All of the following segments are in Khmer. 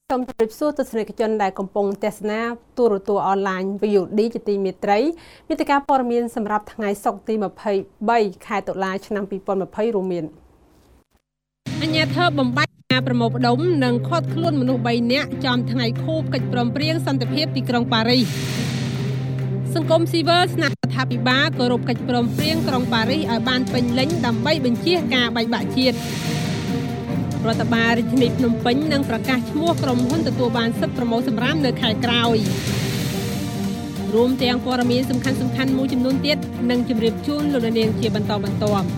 សូមជម្រាបសួរទស្សនិកជនដែលកំពុងទស្សនាទូរទស្សន៍អនឡាញ VOD ជាទីមេត្រីមាតិកាព័ត៌មានសម្រាប់ថ្ងៃសុក្រទី23ខែតុលាឆ្នាំ2020រួមមានអាជ្ញាធរបំបាច់ការប្រមូលផ្ដុំនិងឃាត់ខ្លួនមនុស្ស3នាក់ចំថ្ងៃខួបកិច្ចព្រមព្រៀងសន្តិភាពទីក្រុងប៉ារីសសង្គមស៊ីវិលស្នើរដ្ឋាភិបាលគោរពកិច្ចព្រមព្រៀងក្រុងប៉ារីសឲ្យបានពេញលេញដើម្បីបញ្ជៀសការបែកបាក់ជាតិរដ្ឋបាលរាជធានីភ្នំពេញនឹងប្រកាសឈ្មោះក្រុមហ៊ុនទទួលបានសិទ្ធិប្រមូលសំរាមនៅខែក្រោយរួមទាំងព័ត៌មានសំខាន់ៗមួយចំនួនទៀតនឹងជម្រាបជូនលោកនាងជាបន្តបន្ទាប់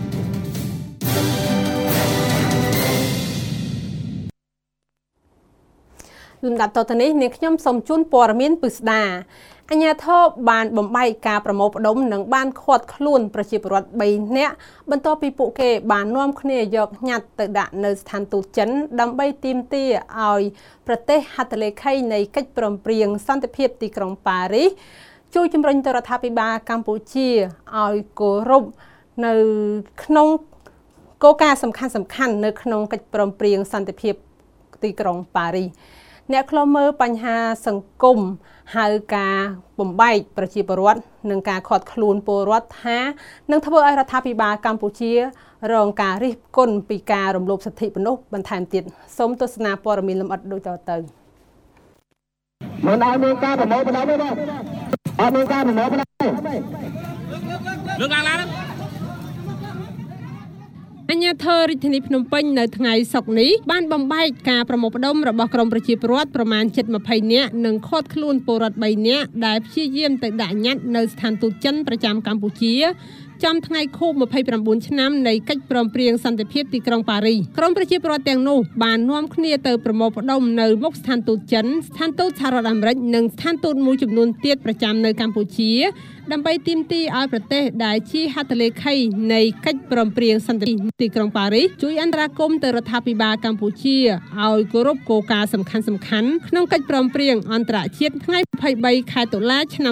លំដាប់តទៅនេះនាងខ្ញុំសូមជូនព័ត៌មានពិស្ដាអាជ្ញាធរបានបំបែកការប្រមូលផ្ដុំនិងបានឃាត់ខ្លួនប្រជាពលរដ្ឋ3នាក់បន្ទាប់ពីពួកគេបាននាំគ្នាយកញត្តិទៅដាក់នៅស្ថានទូតចិនដើម្បីទាមទារឲ្យប្រទេសហត្ថលេខីនៃកិច្ចព្រមព្រៀងសន្តិភាពទីក្រុងប៉ារីសជួយជំរុញទៅរដ្ឋាភិបាលកម្ពុជាឲ្យគោរពនៅក្នុងគោលការណ៍សំខាន់នៅក្នុងកិច្ចព្រមព្រៀងសន្តិភាពទីក្រុងប៉ារីសអ្នកខ្លំមើលបញ្ហាសង្គមហៅការបំបែកប្រជាពលរដ្ឋនិងការឃាត់ខ្លួនពលរដ្ឋថានឹងធ្វើឲ្យរដ្ឋាភិបាលកម្ពុជារងការរិះគន់ពីការរំលោភសិទ្ធិមនុស្សបន្ថែមទៀតសូមទស្សនាព័ត៌មានលម្អិតដូចតទៅមិនឲ្យមានការប្រមូលផ្ដុំទេបងអត់មានការប្រមូលផ្ដុំទេលើកឡើងអាជ្ញាធររាជធានីភ្នំពេញនៅថ្ងៃសុក្រនេះបានបំបែកការប្រមូលផ្ដុំរបស់ក្រុមប្រជាពលរដ្ឋប្រមាណជិត20នាក់និងឃាត់ខ្លួនពលរដ្ឋ3នាក់ដែលព្យាយាមទៅដាក់ញត្តិនៅស្ថានទូតចិនប្រចាំកម្ពុជាចំថ្ងៃខួប29ឆ្នាំនៃកិច្ចព្រមព្រៀងសន្តិភាពទីក្រុងប៉ារីសក្រុមប្រជាពលរដ្ឋទាំងនោះបាននាំគ្នាទៅប្រមូលផ្ដុំនៅមុខស្ថានទូតចិនស្ថានទូតសហរដ្ឋអាមេរិកនិងស្ថានទូតមួយចំនួនទៀតប្រចាំនៅកម្ពុជាដើម្បីទាមទារឲ្យប្រទេសដែលជាហត្ថលេខីនៃកិច្ចព្រមព្រៀងសន្តិភាពទីក្រុងប៉ារីសជួយអន្តរាគមន៍ទៅរដ្ឋាភិបាលកម្ពុជាឲ្យគោរពគោលការណ៍សំខាន់ៗក្នុងកិច្ចព្រមព្រៀងអន្តរជាតិថ្ងៃ23ខែតុលាឆ្នាំ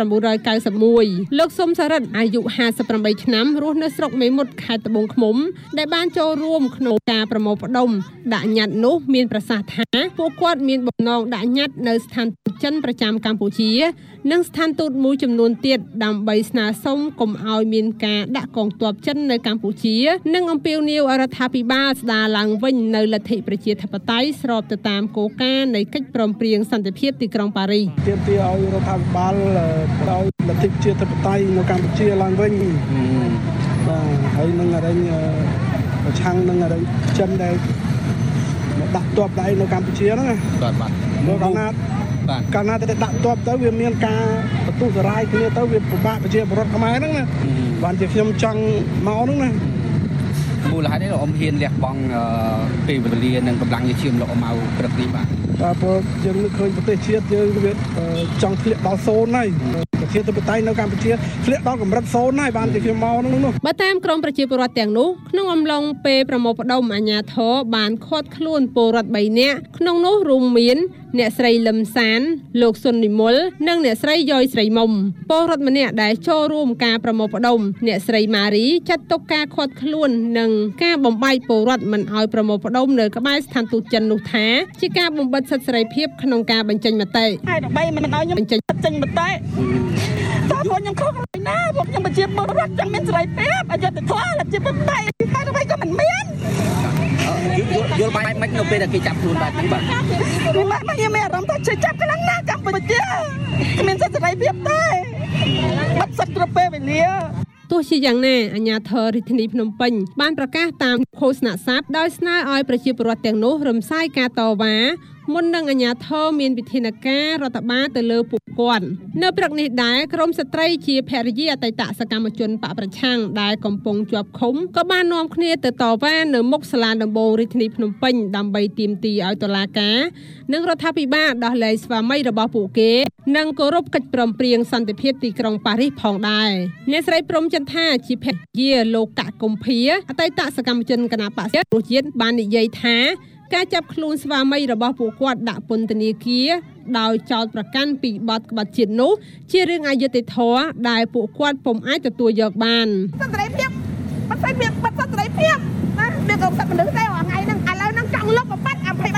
1991លោកស៊ុំសារិទ្ធអាយុ58ឆ្នាំរស់នៅស្រុកមេមត់ខេត្តត្បូងឃ្មុំដែលបានចូលរួមក្នុងការប្រមូលផ្ដុំដាក់ញត្តិនោះមានប្រសាសន៍ថាពួកគាត់មានបំណងដាក់ញត្តិនៅស្ថានទូតចិនប្រចាំកម្ពុជានិងស្ថានទូតមួយចំនួនទៀតដើម្បីស្នើសុំកុំឲ្យមានការដាក់កងទ័ពចិននៅកម្ពុជានិងអំពាវនាវឲ្យរដ្ឋាភិបាលស្ដារឡើងវិញនៅលទ្ធិប្រជាធិបតេយ្យស្របទៅតាមគោលការណ៍នៃកិច្ចព្រមព្រៀងសន្តិភាពទីក្រុងប៉ារីសទាមទារឲ្យរដ្ឋាភិបាលដោយលទ្ធិប្រជាធិបតេយ្យនៅកម្ពុជាឡើងវិញបាទហើយនឹងអរិញប្រឆាំងនឹងអរិញចិនដែលដាក់ទ័ពដៃនៅកម្ពុជាហ្នឹងណាបាទមកកាលណាទៅដាក់ទ័ពទៅវាមានការបន្ទុះសារាយគ្នាទៅវាពិបាកប្រជាពលរដ្ឋខ្មែរហ្នឹងណាបានជាខ្ញុំចង់មកហ្នឹងណាមូលហេតុនេះលោកអ៊ំហ៊ានលះបង់ពេលវេលានិងកម្លាំងញើសឈាមលោកអ៊ំមកព្រឹកនេះបាទព្រោះយើងនឹកឃើញប្រទេសជាតិយើងវាចង់ធ្លាក់ដល់សូន្យហើយប្រជាធិបតេយ្យនៅកម្ពុជាធ្លាក់ដល់កម្រិតសូន្យហើយបានជាខ្ញុំមកហ្នឹងនោះបើតាមក្រុមប្រជាពលរដ្ឋទាំងនោះក្នុងអំឡុងពេលប្រមូលផ្ដុំអាជ្ញាធរបានឃាត់ខ្លួនពលរដ្ឋ3នាក់ក្នុងនោះរួមមានអ្នកស្រីលឹមសានលោកសុននិមលនិងអ្នកស្រីយ៉យស្រីមុំពលរដ្ឋម្នាក់ដែលចូលរួមការប្រមូលផ្ដុំអ្នកស្រីម៉ារីចាត់ទុកការឃាត់ខ្លួននិងការបំបែកពលរដ្ឋមិនឲ្យប្រមូលផ្ដុំនៅក្បែរស្ថានទូតចិននោះថាជាការបំបិទសិទ្ធិសេរីភាពក្នុងការបញ្ចេញមតិហើយដើម្បីមិនឲ្យខ្ញុំបញ្ចេញមតិតើពួកខ្ញុំខុសហើយណាពួកខ្ញុំប្រជាពលរដ្ឋចង់មានសេរីភាពអយុត្តិធម៌ជាបតែតែក៏មិនមានយល់បាយមិននៅពេលដែលគេចាប់ខ្លួនបាទហ្នឹងបាទខ្ញុំមានអារម្មណ៍ថាចាប់ខ្លាំងណាស់កម្ពុជាគ្មានសិទ្ធិសេរីភាពទេបាត់សិទ្ធិគ្រប់ពេលវេលាទោះជាយ៉ាងណាអាជ្ញាធររាជធានីភ្នំពេញបានប្រកាសតាមឃោសនាស័ព្ទដោយស្នើឲ្យប្រជាពលរដ្ឋទាំងនោះរំសាយការតវ៉ាមុននឹងអាជ្ញាធរមានវិធានការរដ្ឋបាលទៅលើពួកគាត់នៅព្រឹកនេះដែរក្រមស្ត្រីជាភរិយាអតីតសកម្មជនបកប្រឆាំងដែលកំពុងជាប់ឃុំក៏បាននាំគ្នាទៅតវ៉ានៅមុខសាលាដំបូងរាជធានីភ្នំពេញដើម្បីទាមទារឲ្យតុលាការនិងរដ្ឋាភិបាលដោះលែងស្វាមីរបស់ពួកគេនិងគោរពកិច្ចព្រមព្រៀងសន្តិភាពទីក្រុងប៉ារីសផងដែរអ្នកស្រីព្រំចន្ទថាជាភរិយាលោកកកុម្ភាអតីតសកម្មជនគណបក្សប្រជាជាតិបាននិយាយថាការចាប់ខ្លួនស្វាមីរបស់ពួកគាត់ដាក់ពន្ធនាគារដោយចោទប្រកាន់ពីបទក្បត់ជាតិនោះជារឿងអយុត្តិធម៌ដែលពួកគាត់ពុំអាចទទួលយកបានសន្តិភាពមិនស្អីមានបាត់សន្តិភាពណាវាក៏បាត់មនុស្សដែរថ្ងៃហ្នឹងឥឡូវហ្នឹងចង់លុបបំបត្តិ23ដុល្លារនោះ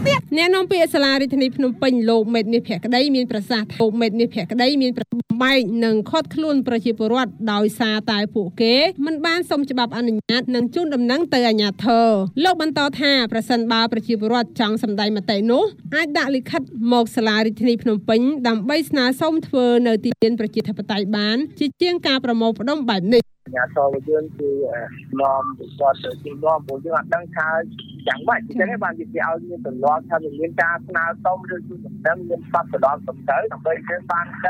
ទៀតអ្នកនាំពាក្យសាលារដ្ឋាភិបាលភ្នំពេញលោកមេតមាសភក្តីមានប្រសាសន៍លោកមេតមាសភក្តីមានបំបែកនិងខត់ខ្លួនប្រជាពលរដ្ឋដោយសារតែពួកគេមិនបានសុំច្បាប់អនុញ្ញាតនិងជូនដំណឹងទៅអាជ្ញាធរលោកបន្តថាប្រសិនបើប្រជាពលរដ្ឋចង់សម្ដែងមតិនោះអាចដាក់លិខិតមកសាលារដ្ឋាភិបាលភ្នំពេញដើម្បីស្នើសុំធ្វើនៅទីលានប្រជាធិបតេយ្យបានជាជាងការប្រមូលផ្ដុំបែបនេះ nhà so với dương thì lòm còn từ lòm của dương đang khai chẳng vậy cho nên bạn việc giao như từ lòm theo những liên tra nào tông rồi chúng đang liên pháp từ lòm tầm tới làm đây cái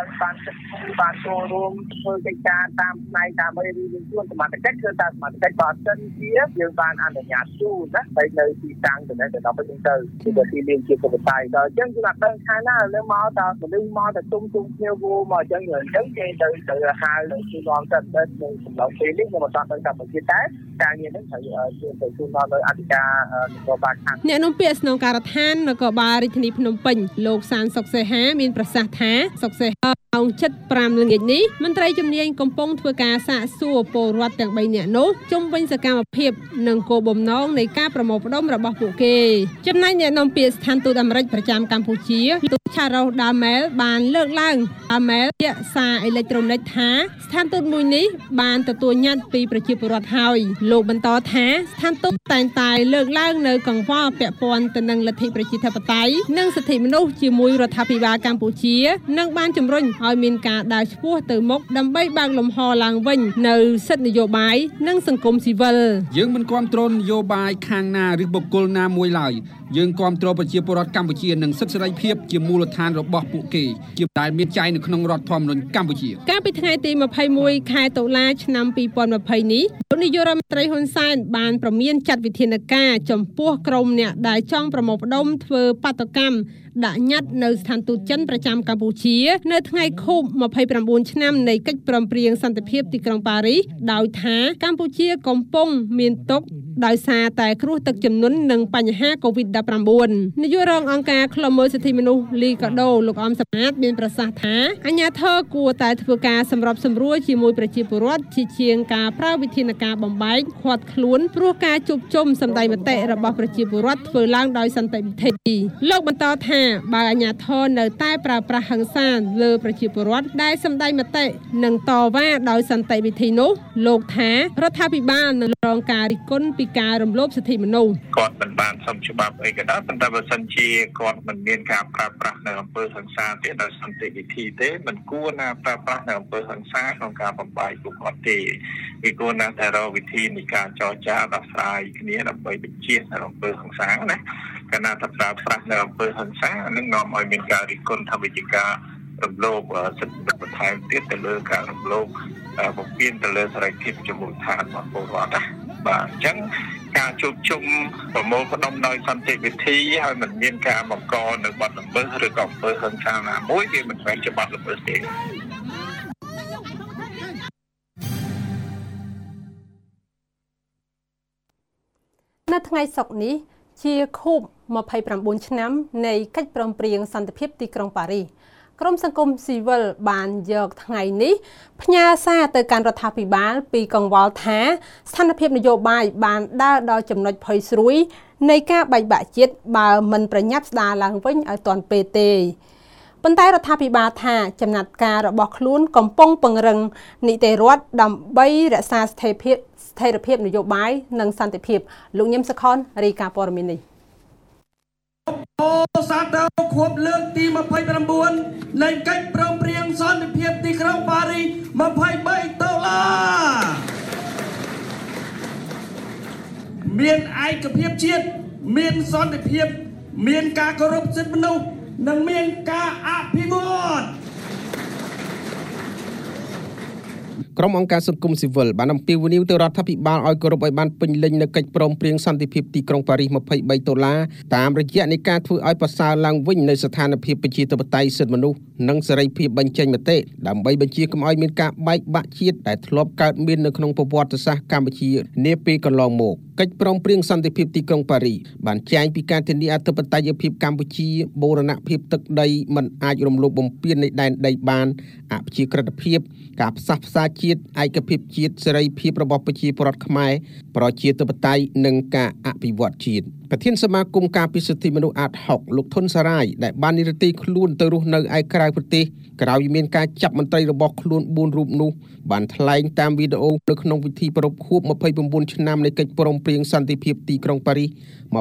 ban showroom thôi cái cha tam này tam bây đi luôn mà cách hơn ta mà cách bảo chân kia dương ban ăn ở nhà chu đó bây nơi thì tăng từ đây từ đó tới từ thì khi liên chia của tài rồi chứ chúng ta đang khai nó lên mò ta mình đi mò ta tung theo vô mà cho người chống chơi từ hai rồi thì lòm trên đến thì lý nhưng mà toàn bên cạnh một chia tết càng nhiều đến thời từ xuân non tới anh cha của bạn anh អ្នកនាំពាក្យស្នងការដ្ឋាននគរបាលរាជធានីភ្នំពេញលោកសានសុកសេហាមានប្រសាសន៍ថាសុកសេហាម៉ោង 7:05 ល្ងាចនេះមន្ត្រីជំនាញកំពុងធ្វើការសាកសួរពលរដ្ឋទាំង3នាក់នោះជុំវិញសកម្មភាពនិងគោលបំណងនៃការប្រមូលផ្ដុំរបស់ពួកគេចំណែកអ្នកនាំពាក្យស្ថានទូតអាមេរិកប្រចាំកម្ពុជាលោក Charles Damel បានលើកឡើង Damel ជាសារអេឡិចត្រូនិកថាស្ថានទូតមួយនេះបានទទួលញត្តិពីប្រជាពលរដ្ឋហើយលោកបន្តថាស្ថានទូតតែងតែលើកឡើងនៅកង្វល់ពាក់ព័ន្ធទៅនឹងលទ្ធិប្រជាធិបតេយ្យនិងសិទ្ធិមនុស្សជាមួយរដ្ឋាភិបាលកម្ពុជានិងបានជំរុញឲ្យមានការដើរឆ្ពោះទៅមុខដើម្បីបើកលំហឡើងវិញនៅសិទ្ធិនយោបាយនិងសង្គមស៊ីវិលយើងមិនគាំទ្រនយោបាយខាងណាឬបុគ្គលណាមួយឡើយយើងគាំទ្រប្រជាពលរដ្ឋកម្ពុជានិងសិទ្ធិសេរីភាពជាមូលដ្ឋានរបស់ពួកគេជាដែលមានចែងនៅក្នុងរដ្ឋធម្មនុញ្ញកម្ពុជាកាលពីថ្ងៃទី21ខែតុលាឆ្នាំ2020នេះលោកនាយករដ្ឋមន្ត្រីហ៊ុនសែនបានប្រមានចាត់វិធានការចំពោះក្រុមអ្នកដែលចង់ប្រមូលផ្ដុំធ្វើបាតុកម្មដាក់ញត្តិនៅស្ថានទូតចិនប្រចាំកម្ពុជានៅថ្ងៃខួប29ឆ្នាំនៃកិច្ចព្រមព្រៀងសន្តិភាពទីក្រុងប៉ារីសដោយថាកម្ពុជាកំពុងមានទុក្ខដោយសារតែគ្រោះទឹកជំនន់និងបញ្ហា COVID-19 នាយករងអង្គការឃ្លាំមើលសិទ្ធិមនុស្សលីកាដូលោកអំសម្បត្តិមានប្រសាសន៍ថាអាជ្ញាធរគួរតែធ្វើការសម្របសម្រួលជាមួយប្រជាពលរដ្ឋជាជាងការប្រើវិធានការបំបែកឃាត់ខ្លួនព្រោះការជួបជុំសម្ដែងមតិរបស់ប្រជាពលរដ្ឋធ្វើឡើងដោយសន្តិវិធីលោកបន្តថាបើអាជ្ញាធរនៅតែប្រើប្រាស់ហិង្សាលើប្រជាពលរដ្ឋដែលសម្ដែងមតិនិងតវ៉ាដោយសន្តិវិធីនោះលោកថារដ្ឋាភិបាលនឹងរងការរិះគន់ពីការរំលោភសិទ្ធិមនុស្សគាត់មិនបានសុំច្បាប់អីក៏ដោយប៉ុន្តែបើសិនជាគាត់មិនមានការប្រើប្រាស់នៅអំពើហិង្សាទេដោយសន្តិវិធីទេមិនគួរណាប្រើប្រាស់នៅអំពើហិង្សាក្នុងការបំបែកពួកគាត់ទេវាគួរណាតែរកវិធីនៃការចរចាដោះស្រាយគ្នាដើម្បីបញ្ជានៅអំពើហិង្សាណាកាលណាថាប្រើប្រាស់នៅអំពើហិង្សានឹងនាំឲ្យមានការរិះគន់ថាវិជាការរំលោភសិទ្ធិបន្ថែមទៀតទៅលើការរំលោភបំពានទៅលើសេរីភាពជាមូលដ្ឋានរបស់ពលរដ្ឋណាបាទអញ្ចឹងការជួបជុំប្រមូលផ្ដុំដោយសន្តិវិធីហើយមិនមានការបង្កនៅបទល្មើសឬក៏អំពើហិង្សាណាមួយវាមិនមែនជាបទល្មើសទេនៅថ្ងៃសុក្រនេះជាខួប29ឆ្នាំនៃកិច្ចព្រមព្រៀងសន្តិភាពទីក្រុងប៉ារីសក្រុមសង្គមស៊ីវិលបានយកថ្ងៃនេះផ្ញើសារទៅកាន់រដ្ឋាភិបាលពីកង្វល់ថាស្ថានភាពនយោបាយបានដើរដល់ចំណុចផុយស្រួយនៃការបែកបាក់ជាតិបើមិនប្រញាប់ស្ដារឡើងវិញឲ្យទាន់ពេលទេប៉ុន្តែរដ្ឋាភិបាលថាចំណាត់ការរបស់ខ្លួនកំពុងពង្រឹងនីតិរដ្ឋដើម្បីរក្សាស្ថិរភាពនយោបាយនិងសន្តិភាពលោកញឹមសុខនរាយការណ៍ព័ត៌មាននេះសាទរខួបលើកទី29នៃកិច្ចព្រមព្រៀងសន្តិភាពទីក្រុងប៉ារីស23ដុល្លារមានឯកភាពជាតិមានសន្តិភាពមានការគោរពសិទ្ធិមនុស្សនិងមានការអភិវឌ្ឍក្រុមអង្គការសង្គមស៊ីវិលបានអំពាវនាវទៅរដ្ឋាភិបាលឲ្យគោរពឲ្យបានពេញលេញនូវកិច្ចព្រមព្រៀងសន្តិភាពទីក្រុងប៉ារីស23ដុល្លារតាមរយៈនៃការធ្វើឲ្យប្រសើរឡើងវិញនូវស្ថានភាពប្រជាធិបតេយ្យសិទ្ធិមនុស្សនិងសេរីភាពបញ្ចេញមតិដើម្បីបញ្ជាកុំឲ្យមានការបែកបាក់ជាតិដែលធ្លាប់កើតមាននៅក្នុងប្រវត្តិសាស្ត្រកម្ពុជានាពេលកន្លងមកកិច្ចព្រមព្រៀងសន្តិភាពទីក្រុងប៉ារីសបានចែងពីការធានាអធិបតេយ្យភាពកម្ពុជាបូរណភាពទឹកដីមិនអាចរំលោភបំពាននៃដែនដីបានអព្យាក្រឹតភាពការផ្សះផ្សាជាតិឯកភាពជាតិសេរីភាពរបស់ប្រជាពលរដ្ឋខ្មែរប្រជាធិបតេយ្យនិងការអភិវឌ្ឍជាតិប្រធានសមាគមការពារសិទ្ធិមនុស្សអាត6លោកធុនសារាយដែលបាននិរតីខ្លួនទៅរស់នៅឯក្រៅប្រទេសក្រោយមានការចាប់មន្ត្រីរបស់ខ្លួន4រូបនោះបានថ្លែងតាមវីដេអូនៅក្នុងពិធីប្រារព្ធខួប29ឆ្នាំនៃកិច្ចព្រមព្រៀងសន្តិភាពទីក្រុងប៉ារីស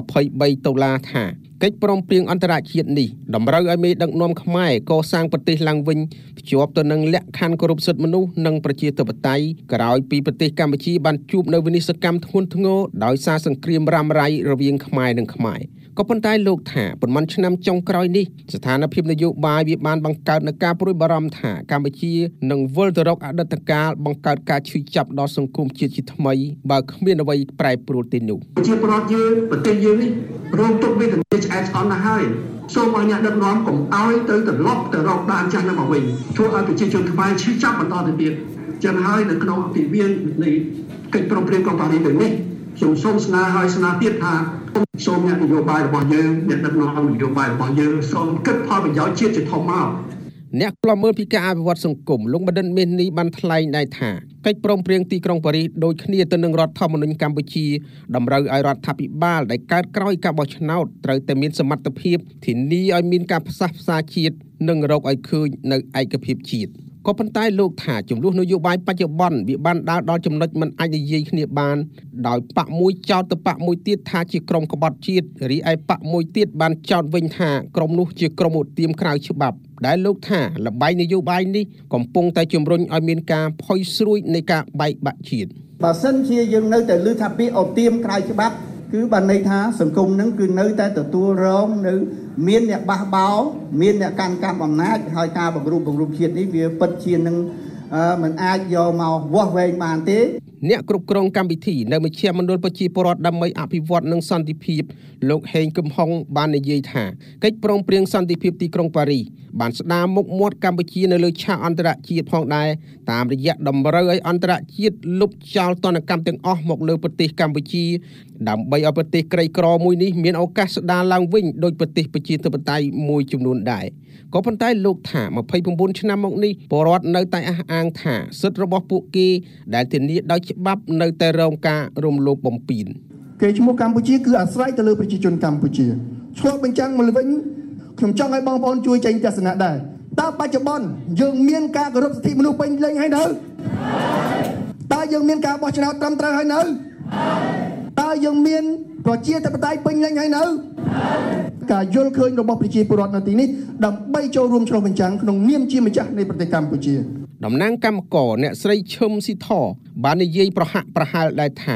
23ដុល្លារថាកិច្ចព្រមព្រៀងអន្តរជាតិនេះតម្រូវឲ្យមេដឹកនាំខ្មែរ កសាងប្រទេសឡើងវិញភ្ជាប់ទៅនឹងលក្ខខណ្ឌគោរពសិទ្ធិមនុស្សនិងប្រជាធិបតេយ្យក្រោយពីប្រទេសកម្ពុជាបានជួបនៅវិនិស្សកម្មធ្ងន់ធ្ងរដោយសារសង្គ្រាមរ៉ាំរ៉ៃរវាងខ្មែរនិងខ្មែរក៏ប៉ុន្តែលោកថាប៉ុន្មានឆ្នាំចុងក្រោយនេះស្ថានភាពនយោបាយវាបានបង្កើតនូវការព្រួយបារម្ភថាកម្ពុជានឹងវិលទៅរកអតីតកាលបង្កើតការឈឺចាប់ដល់សង្គមជាតិជាថ្មីបើគ្មានអ្វីប្រែប្រួលទេនោះជាប្រវត្តិយើងប្រទេសយើងនេះរងទុក្ខវេទនាឆ្អែតឆ្អន់ណាស់ហើយសូមឲ្យអ្នកដឹកនាំកុំឲ្យទៅត្រឡប់ទៅរកដានចាស់នោះមកវិញធ្វើឲ្យប្រជាជនខ្មែរឈឺចាប់បន្តទៅទៀតចឹងហើយនៅក្នុងទិវានៃកិច្ចព្រមព្រៀងក្រុងប៉ារីសនេះខ្ញុំសូមស្នើឲ្យស្នើទៀតថាសូមអ្នកនយោបាយរបស់យើងអ្នកដឹកនាំនយោបាយរបស់យើងសូមគិតផលប្រយោជន៍ជាតិជាធំមកអ្នកខ្លំមើលពីការអភិវឌ្ឍសង្គមលោកបណ្ឌិតមាសនេះបានថ្លែងដែរថាកិច្ចព្រមព្រៀងទីក្រុងប៉ារីសដូចគ្នាទៅនឹងរដ្ឋធម្មនុញ្ញកម្ពុជាតម្រូវឲ្យរដ្ឋាភិបាលដែលកើតក្រោយការបោះឆ្នោតត្រូវតែមានសមត្ថភាពធានាឲ្យមានការផ្សះផ្សាជាតិនិងរកឲ្យឃើញនៅឯកភាពជាតិក៏ប៉ុន្តែលោកថាចំនួននយោបាយបច្ចុប្បន្នវាបានដើរដល់ចំណុចមិនអាចនិយាយគ្នាបានដោយបកមួយចោទទៅបកមួយទៀតថាជាក្រុមក្បត់ជាតិរីឯបកមួយទៀតបានចោទវិញថាក្រុមនោះជាក្រុមឧទាមក្រៅច្បាប់ដែលលោកថាលបាយនយោបាយនេះកំពុងតែជំរុញឲ្យមានការផុយស្រួយនៃការបែកបាក់ជាតិបើសិនជាយើងនៅតែលើថាពាក្យឧទាមក្រៅច្បាប់គឺបានន័យថាសង្គមនឹងគឺនៅតែទទួលរងនៅមានអ្នកបះបោមានអ្នកកាន់កាប់អំណាចហើយការបង្រួបជាតិនេះវាពិតជានឹងមិនអាចយកមកវាស់វែងបានទេអ្នកគ្រប់គ្រងកម្មវិធីនៅមជ្ឈមណ្ឌលប្រជាពលរដ្ឋដើម្បីអភិវឌ្ឍនិងសន្តិភាពលោកហេងគឹមហុងបាននិយាយថាកិច្ចព្រមព្រៀងសន្តិភាពទីក្រុងប៉ារីសបានស្ដារមុខមាត់កម្ពុជានៅលើឆាកអន្តរជាតិផងដែរតាមរយៈតម្រូវឲ្យអន្តរជាតិលុបចោលទណ្ឌកម្មទាំងអស់មកលើប្រទេសកម្ពុជាដើម្បីឲ្យប្រទេសក្រីក្រមួយនេះមានឱកាសស្ដារឡើងវិញដោយប្រទេសប្រជាធិបតេយ្យមួយចំនួនដែរក៏ប៉ុន្តែលោកថា29ឆ្នាំមកនេះពលរដ្ឋនៅតែអះអាងថាសិទ្ធិរបស់ពួកគេដែលធានាដោយច្បាប់នៅតែរងការរំលោភបំពានគេឈ្មោះកម្ពុជាគឺអាស្រ័យទៅលើប្រជាជនកម្ពុជាឆ្លុះបញ្ចាំងមកវិញខ្ញុំចង់ឲ្យបងប្អូនជួយចេញទស្សនៈដែរតើបច្ចុប្បន្នយើងមានការគោរពសិទ្ធិមនុស្សពេញលេញហើយនៅតើយើងមានការបោះឆ្នោតត្រឹមត្រូវហើយនៅតើយើងមានប្រជាធិបតេយ្យពេញលេញហើយនៅការយល់ឃើញរបស់ប្រជាពលរដ្ឋនៅទីនេះដើម្បីចូលរួមឆ្លុះបញ្ចាំងក្នុងនាមជាម្ចាស់នៃប្រទេសកម្ពុជាតំណាងកម្មករអ្នកស្រីឈឹមស៊ីធបាននិយាយប្រហាក់ប្រហែលដែរថា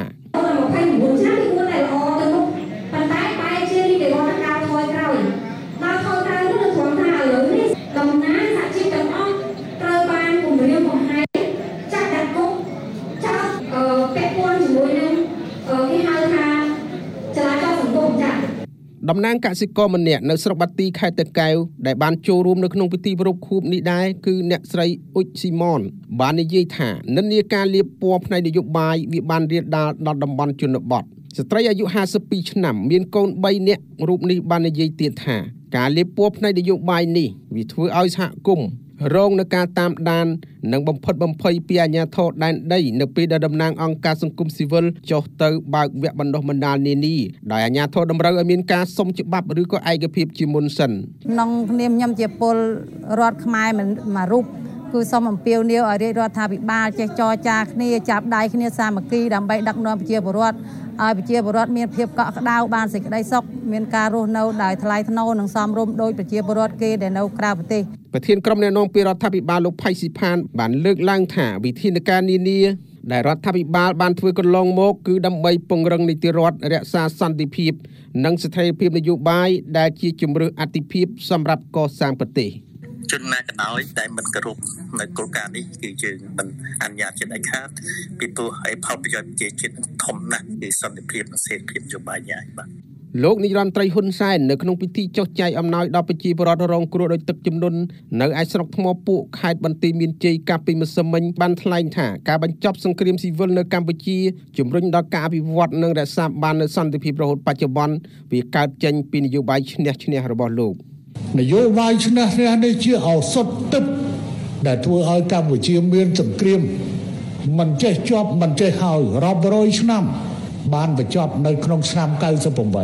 តំណាងកសិករម្នាក់នៅស្រុកបាទីខេត្តតាកែវដែលបានចូលរួមនៅក្នុងពិធីប្រារព្ធខួបនេះដែរគឺអ្នកស្រីអ៊ុចស៊ីម៉នបាននិយាយថានិន្នាការលាបពណ៌ផ្នែកនយោបាយវាបានរាលដាលដល់តំបន់ជនបទស្ត្រីអាយុ52ឆ្នាំមានកូន3នាក់រូបនេះបាននិយាយទៀតថាការលាបពណ៌ផ្នែកនយោបាយនេះវាធ្វើឲ្យសហគមន៍រងនឹងការតាមដាននិងបំផិតបំភ័យពីអាជ្ញាធរដែនដីនៅពេលដែលតំណាងអង្គការសង្គមស៊ីវិលចុះទៅបើកវគ្គបណ្ដុះបណ្ដាលនានាដោយអាជ្ញាធរតម្រូវឲ្យមានការសុំច្បាប់ឬក៏ឯកភាពជាមុនសិនក្នុងនាមខ្ញុំជាពលរដ្ឋខ្មែរមួយរូបគឺសូមអំពាវនាវឲ្យរាជរដ្ឋាភិបាលចេះចរចាគ្នាចាប់ដៃគ្នាសាមគ្គីដើម្បីដឹកនាំប្រជាពលរដ្ឋឲ្យប្រជាពលរដ្ឋមានភាពកក់ក្ដៅបានសេចក្តីសុខមានការរស់នៅដោយថ្លៃថ្នូរនិងសមរម្យដោយប្រជាពលរដ្ឋគេដែលនៅក្រៅប្រទេសប្រធានក្រុមអ្នកនាំពាក្យរដ្ឋាភិបាលលោកផៃស៊ីផានបានលើកឡើងថាវិធានការនានាដែលរដ្ឋាភិបាលបានធ្វើកន្លងមកគឺដើម្បីពង្រឹងនីតិរដ្ឋរក្សាសន្តិភាពនិងស្ថិរភាពនយោបាយដែលជាជំរើសអាទិភាពសម្រាប់កសាងប្រទេសជនណាក៏ដោយដែលមិនគោរពនៅគោលការណ៍នេះគឺយើងមិនអនុញ្ញាតជាដាច់ខាតពីព្រោះឲ្យផលប្រយោជន៍ប្រជាជាតិធំណាស់គឺសន្តិភាពនិងសេរីភាពនយោបាយយ៉ាងបាទលោកនាយរដ្ឋមន្ត្រីហ៊ុនសែននៅក្នុងពិធីចុះចែកអំណោយដល់ប្រជាពលរដ្ឋរងគ្រោះដោយទឹកជំនន់នៅឯស្រុកថ្មពួកខេត្តបន្ទាយមានជ័យកាលពីម្សិលមិញបានថ្លែងថាការបញ្ចប់សង្គ្រាមស៊ីវិលនៅកម្ពុជាជំរុញដល់ការអភិវឌ្ឍនិងរក្សាបាននូវសន្តិភាពរហូតបច្ចុប្បន្នវាកើតចេញពីនយោបាយឈ្នះឈ្នះរបស់លោកនយោបាយឈ្នះឈ្នះនេះជាឱសថទិព្វដែលធ្វើឲ្យកម្ពុជាមានសង្គ្រាមមិនចេះជាប់មិនចេះហើយរាប់រយឆ្នាំបានបញ្ចប់នៅក្នុងឆ្នាំ98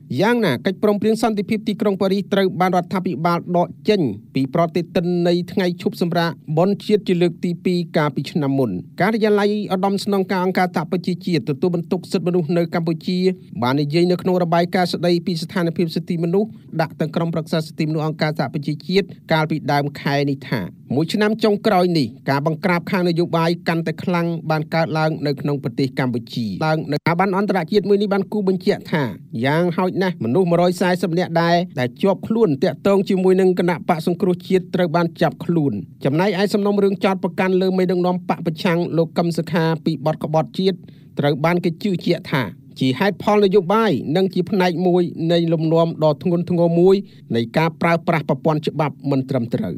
យ៉ាងណាកិច្ចព្រមព្រៀងសន្តិភាពទីក្រុងប៉ារីសត្រូវបានរដ្ឋាភិបាលដកចេញពីប្រតិទិននៃថ្ងៃឈប់សម្រាកបុណ្យជាតិជាលើកទី2កាលពីឆ្នាំមុនការិយាល័យឧត្តមស្នងការអង្គការសហប្រជាជាតិទទួលបន្ទុកសិទ្ធិមនុស្សនៅកម្ពុជាបាននិយាយនៅក្នុងរបាយការណ៍ស្តីពីស្ថានភាពសិទ្ធិមនុស្សដាក់ទៅក្រុមប្រឹក្សាសិទ្ធិមនុស្សអង្គការសហប្រជាជាតិកាលពីដើមខែនេះថាមួយឆ្នាំចុងក្រោយនេះការបង្ក្រាបខាងនយោបាយកាន់តែខ្លាំងបានកើតឡើងនៅក្នុងប្រទេសកម្ពុជាឡើងនៅការបានអន្តរជាតិមួយនេះបានគូបញ្ជាក់ថាយ៉ាងហោចណាស់មនុស្ស140នាក់ដែរដែលជាប់ខ្លួនតាក់ទងជាមួយនឹងគណៈបកសង្គ្រោះជាតិត្រូវបានចាប់ខ្លួនចំណែកឯសំណុំរឿងចោទប្រកាន់លើមេដឹកនាំបកប្រឆាំងលោកកឹមសុខាពីបទក្បត់ជាតិត្រូវបានគេជឿជាក់ថាជាហេតុផលនយោបាយនិងជាផ្នែកមួយនៃលំនាំដ៏ធ្ងន់ធ្ងរមួយនៃការប្រើប្រាស់ប្រព័ន្ធច្បាប់មិនត្រឹមត្រូវ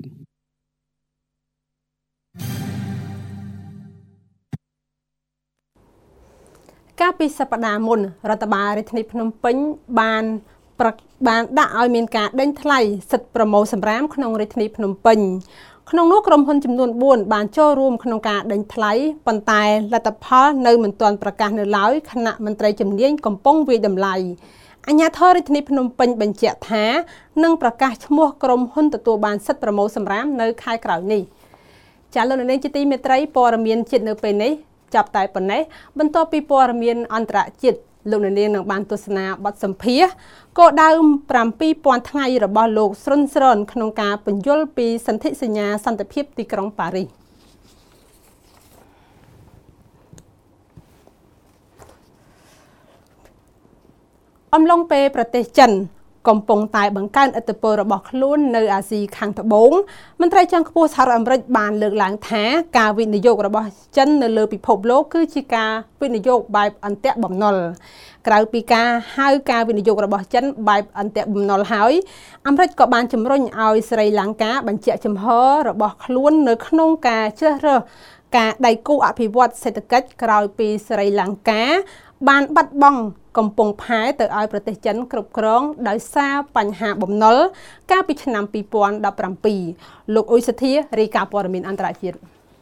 កាលពីសប្តាហ៍មុនរដ្ឋបាលរាជធានីភ្នំពេញបានដាក់ឲ្យមានការដេញថ្លៃសិទ្ធិប្រមូលសម្រាមក្នុងរាជធានីភ្នំពេញក្នុងនោះក្រុមហ៊ុនចំនួន4បានចូលរួមក្នុងការដេញថ្លៃប៉ុន្តែលទ្ធផលនៅមិនទាន់ប្រកាសនៅឡើយគណៈមន្ត្រីជំនាញកំពុងវាយតម្លៃអាជ្ញាធររាជធានីភ្នំពេញបញ្ជាក់ថានឹងប្រកាសឈ្មោះក្រុមហ៊ុនទទួលបានសិទ្ធិប្រមូលសម្រាមនៅខែក្រោយនេះចាលោកនាងជាទីមេត្រីព័ត៌មានជាតិនៅពេលនេះចាប់តែប៉ុណ្ណេះបន្ទាប់ពីព័ត៌មានអន្តរជាតិលោកនាងនឹងបានទស្សនាបទសម្ភាសន៍គោលដៅ7000ថ្ងៃរបស់លោកស្រុនស្រនក្នុងការពន្យល់ពីសន្ធិសញ្ញាសន្តិភាពទីក្រុងប៉ារីសអំឡុងពេលប្រទេសចិនកំពុងតែបង្កើនឥទ្ធិពលរបស់ខ្លួននៅអាស៊ីខាងត្បូងមន្ត្រីជាន់ខ្ពស់សហរដ្ឋអាមេរិកបានលើកឡើងថាការវិនិយោគរបស់ចិននៅលើពិភពលោកគឺជាការវិនិយោគបែបអន្ទាក់បំណុលក្រៅពីការហៅការវិនិយោគរបស់ចិនបែបអន្ទាក់បំណុលហើយអាមេរិកក៏បានជំរុញឲ្យស្រីលង្កាបញ្ជាក់ចំហរបស់ខ្លួននៅក្នុងការជ្រើសរើសការដៃគូអភិវឌ្ឍសេដ្ឋកិច្ចក្រោយពីស្រីលង្កាបានបាត់បង់កំពង់ផែទៅឲ្យប្រទេសចិនគ្រប់គ្រងដោយសារបញ្ហាបំណុលកាលពីឆ្នាំ2017លោកអ៊ុយសធារាយការណ៍ព័ត៌មានអន្តរជាតិ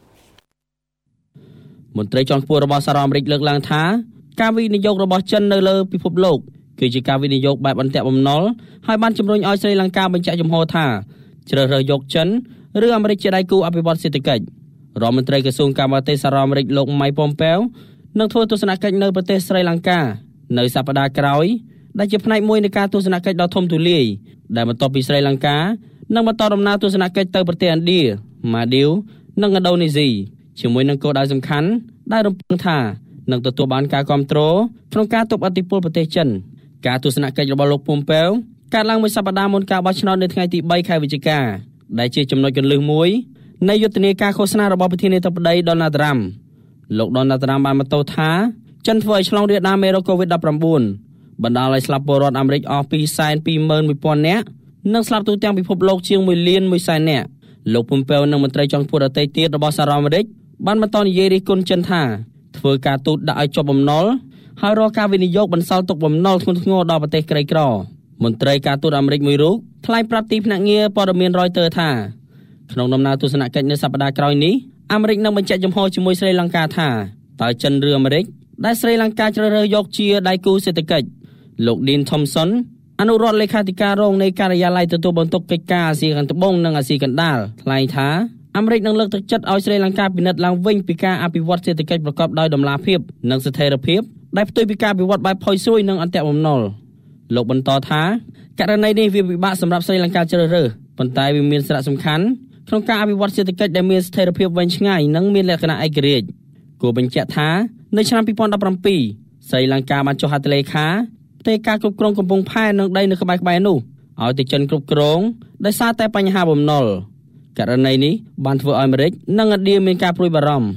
មន្ត្រីជាន់ខ្ពស់របស់សហរដ្ឋអាមេរិកលើកឡើងថាការវិនិយោគរបស់ចិននៅលើពិភពលោកគឺជាការវិនិយោគបែបអន្ទាក់បំណុលហើយបានជំរុញឲ្យស្រីលង្កាបញ្ជាក់ចំហថាជ្រើសរើសយកចិនឬអាមេរិកជាដៃគូអភិវឌ្ឍសេដ្ឋកិច្ចរដ្ឋមន្ត្រីក្រសួងការបរទេសសហរដ្ឋអាមេរិកលោកម៉ៃប៉ុមប៉ែវនឹងធ្វើទស្សនកិច្ចនៅប្រទេសស្រីលង្កានៅសប្តាហ៍ក្រោយដែលជាផ្នែកមួយនៃការទស្សនកិច្ចដ៏ធំទូលាយដែលបន្ទាប់ពីស្រីលង្កានឹងបន្តដំណើរទស្សនកិច្ចទៅប្រទេសឥណ្ឌាម៉ាឌីវនិងឥណ្ឌូនេស៊ីជាមួយនឹងគោលដៅសំខាន់ដែលរំពឹងថានឹងទទួលបានការគាំទ្រក្នុងការទប់ឥទ្ធិពលប្រទេសចិនការទស្សនកិច្ចរបស់លោកពុំប៉ែវកើតឡើងមួយសប្តាហ៍មុនការបោះឆ្នោតនៅថ្ងៃទី3ខែវិច្ឆិកាដែលជាចំណុចគន្លឹះមួយនៃយុទ្ធនាការឃោសនារបស់ប្រធានាធិបតីដូណាល់ត្រាំលោកដូណាល់ត្រាំបានបន្ទោសថាចិនធ្វើឲ្យឆ្លងរាលដាលមេរោគ COVID-19 បណ្ដាលឲ្យស្លាប់ពលរដ្ឋអាមេរិកអស់ 221,000 នាក់និងស្លាប់ទូទាំងពិភពលោកជាង 1,100,000 នាក់លោកពុំប៉ែវនិងមន្ត្រីជាន់ខ្ពស់ដទៃទៀតរបស់សហរដ្ឋអាមេរិកបានបន្តនិយាយរិះគន់ចិនថាធ្វើការទូតដាក់ឲ្យជាប់បំណុលហើយរកការវិនិយោគបន្សល់ទុកបំណុលធ្ងន់ធ្ងរដល់ប្រទេសក្រីក្រមន្ត្រីការទូតអាមេរិកមួយរូបថ្លែងប្រាប់ទីភ្នាក់ងារព័ត៌មាន Reuters ថាក្នុងដំណើរទស្សនកិច្ចនៅសប្តាហ៍ក្រោយនេះអាមេរិកនឹងបញ្ជាក់ចំហជាមួយស្រីលង្កាថាតើចិនឬអាមេរិកដែលស្រីលង្កាជ្រើសរើសយកជាដៃគូសេដ្ឋកិច្ចលោក Dean Thompson អនុរដ្ឋលេខាធិការរងនៃការិយាល័យទទួលបន្ទុកកិច្ចការអាស៊ីខាងត្បូងនិងអាស៊ីកណ្ដាលថ្លែងថាអាមេរិកនឹងលើកទឹកចិត្តឲ្យស្រីលង្កាពិនិត្យឡើងវិញពីការអភិវឌ្ឍសេដ្ឋកិច្ចប្រកបដោយតម្លាភាពនិងស្ថិរភាពដែលផ្ទុយពីការអភិវឌ្ឍបែបផុយស្រួយនិងអន្ទាក់បំណុលលោកបន្តថាករណីនេះវាពិបាកសម្រាប់ស្រីលង្កាជ្រើសរើសប៉ុន្តែវាមានសារៈសំខាន់ក្នុងការអភិវឌ្ឍសេដ្ឋកិច្ចដែលមានស្ថិរភាពវែងឆ្ងាយនិងមានលក្ខណៈឯករាជ្យគួរបញ្ជាក់ថានៅឆ្នាំ2017ស្រីលង្កាបានចុះហត្ថលេខាផ្ទេរការគ្រប់គ្រងកំពង់ផែនិងដីនៅក្បែរៗនោះឲ្យទៅចិនគ្រប់គ្រងដោយសារតែបញ្ហាបំណុលករណីនេះបានធ្វើឲ្យអាមេរិកនិងឥណ្ឌាមានការព្រួយបារម្ភ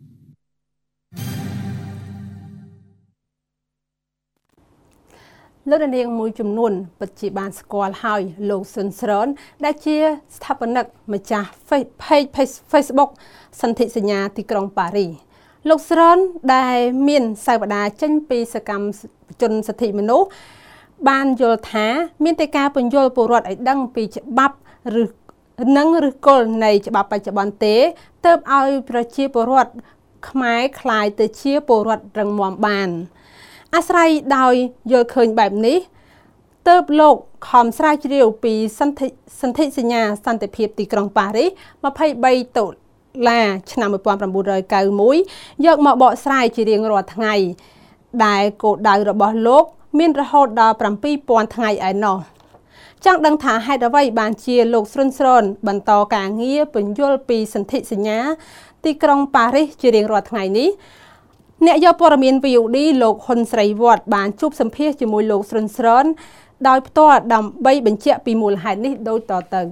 លោកនាងមួយចំនួនពិតជាបានស្គាល់ហើយលោកស៊ុនស្រនដែលជាស្ថាបនិកម្ចាស់ Facebook សន្ធិសញ្ញាទីក្រុងប៉ារីសលោកស្រនដែលមានសាវតាចេញពីសកម្មជនសិទ្ធិមនុស្សបានយល់ថាមានតែការពន្យល់ពលរដ្ឋឲ្យដឹងពីច្បាប់ឬគល់នៃច្បាប់បច្ចុប្បន្នទេទើបឲ្យប្រជាពលរដ្ឋខ្មែរคล้ายទៅជាពលរដ្ឋរឹងមាំបានអាស្រ័យដោយយល់ឃើញបែបនេះទើបលោកខំស្រាវជ្រាវពីសន្ធិសញ្ញាសន្តិភាពទីក្រុងប៉ារីស23តុលាឆ្នាំ1991យកមកបកស្រាយជារៀងរាល់ថ្ងៃដែលគោលដៅរបស់លោកមានរហូតដល់ 7000 ថ្ងៃឯណោះចង់ដឹងថាហេតុអ្វីបានជាលោកស្រុនស្រនបន្តការងារពន្យល់ពីសន្ធិសញ្ញាទីក្រុងប៉ារីសជារៀងរាល់ថ្ងៃនេះអ្នកយកព័ត៌មាន VOD លោកហ៊ុនស្រីវត្តបានជួបសម្ភាសជាមួយលោកស្រុនស្រនដោយផ្ទាល់ដើម្បីបញ្ជាក់ពីមូលហេតុនេះដូចតទៅ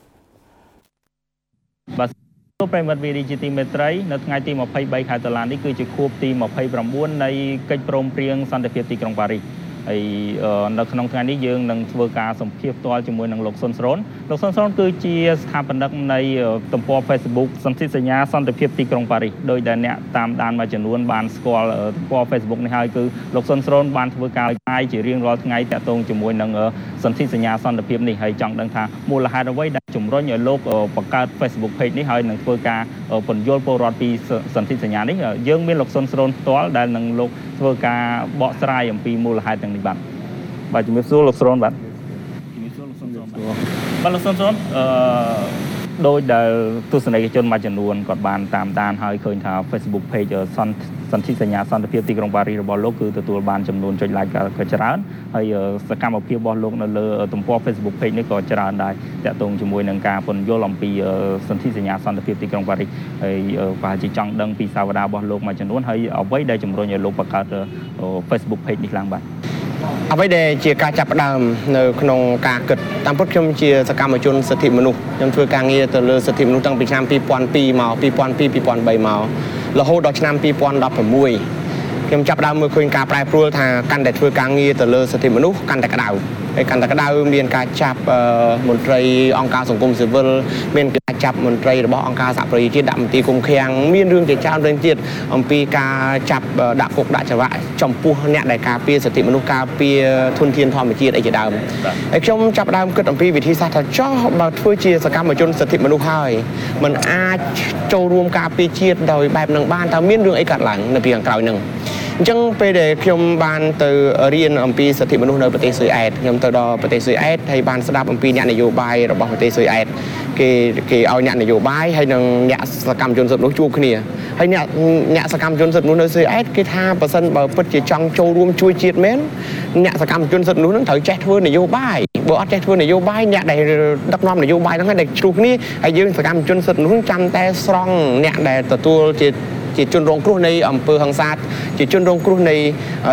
បាទប្រិមត្ត VOD ជាទីមេត្រីនៅថ្ងៃទី23ខែតុលានេះគឺជាខួបទី29នៃកិច្ចព្រមព្រៀងសន្តិភាពទីក្រុងប៉ារីសហើយនៅក្នុងថ្ងៃនេះយើងនឹងធ្វើការសម្ភាសផ្ទាល់ជាមួយនឹងលោកសុនស្រនលោកសុនស្រនគឺជាស្ថាបនិកនៃទំព័រ Facebook សន្ធិសញ្ញាសន្តិភាពទីក្រុងប៉ារីសដោយដែលអ្នកតាមដានមួយចំនួនបានស្គាល់ទំព័រ Facebook នេះហើយគឺលោកសុនស្រនបានធ្វើការផ្សាយជារៀងរាល់ថ្ងៃតាក់ទងជាមួយនឹងសន្ធិសញ្ញាសន្តិភាពនេះហើយចង់ដឹងថាមូលហេតុអ្វីដែលជំរុញឲ្យលោកបង្កើត Facebook page នេះហើយនឹងធ្វើការពន្យល់ពលរដ្ឋពីសន្ធិសញ្ញានេះយើងមានលោកសុនស្រនផ្ទាល់ដែលនឹងលោកធ្វើការបកស្រាយអំពីមូលហេតុទាំងនេះបាទជំរាបសួរលោកស្រនបាទជំរាបសួរលោកសុនស្រនបាទលោកសុនស្រនដោយដែលទស្សនិកជនមួយចំនួនគាត់បានតាមដានហើយឃើញថា Facebook page សន្ធិសញ្ញាសន្តិភាពទីក្រុងប៉ារីសរបស់លោកគឺទទួលបានចំនួនចុច like ក៏ច្រើនហើយសកម្មភាពរបស់លោកនៅលើទំព័រ Facebook page នេះក៏ច្រើនដែរតាក់ទងជាមួយនឹងការពន្យល់អំពីសន្ធិសញ្ញាសន្តិភាពទីក្រុងប៉ារីសហើយប្រហែលជាចង់ដឹងពីសាវតារបស់លោកមួយចំនួនហើយអ្វីដែលជំរុញឲ្យលោកបង្កើត Facebook page នេះឡើងបាទអ្វីដែលជាការចាប់ផ្ដើមនៅក្នុងការគិតតាមពិតខ្ញុំជាសកម្មជនសិទ្ធិមនុស្សខ្ញុំធ្វើការងារទៅលើសិទ្ធិមនុស្សតាំងពីឆ្នាំ2002មក2002 2003មករហូតដល់ឆ្នាំ2016ខ្ញុំចាប់ផ្ដើមមើលឃើញការប្រែប្រួលថាកាន់តែធ្វើការងារទៅលើសិទ្ធិមនុស្សកាន់តែក្តៅហើយកាន់តែក្តៅមានការចាប់មន្ត្រីអង្គការសង្គមស៊ីវិលមានការចាប់មន្ត្រីរបស់អង្គការសហប្រជាជាតិដាក់មន្ទីរឃុំឃាំងមានរឿងជាច្រើនរឿងទៀតអំពីការចាប់ដាក់គុកដាក់ច្បាប់ចំពោះអ្នកដែលការពារសិទ្ធិមនុស្សការពារធនធានធម្មជាតិអីជាដើមហើយខ្ញុំចាប់ផ្ដើមគិតអំពីវិធីសាស្ត្រថាចោះបើធ្វើជាសកម្មជនសិទ្ធិមនុស្សហើយมันអាចចូលរួមការពារជាតិដោយបែបនឹងបានតើមានរឿងអីកើតឡើងនៅពីខាងក្រោយនឹងអញ្ចឹងពេលដែលខ្ញុំបានទៅរៀនអំពីសិទ្ធិមនុស្សនៅប្រទេសស៊ុយអែតខ្ញុំទៅដល់ប្រទេសស៊ុយអែតហើយបានស្ដាប់អំពីអ្នកនយោបាយរបស់ប្រទេសស៊ុយអែតគេឲ្យអ្នកនយោបាយហើយនិងអ្នកសកម្មជនសិទ្ធិមនុស្សជួបគ្នាហើយអ្នកសកម្មជនសិទ្ធិមនុស្សនៅស៊ុយអែតគេថាបើសិនបើពិតជាចង់ចូលរួមជួយជាតិមែនអ្នកសកម្មជនសិទ្ធិមនុស្សនឹងត្រូវចេះធ្វើនយោបាយបើអត់ចេះធ្វើនយោបាយអ្នកដែលដឹកនាំនយោបាយហ្នឹងដែលជ្រុះគ្នាហើយយើងសកម្មជនសិទ្ធិមនុស្សចាំតែស្រង់អ្នកដែលទទួលជាជនរងគ្រោះនៃអំពើហិង្សាជាជនរងគ្រោះនៃ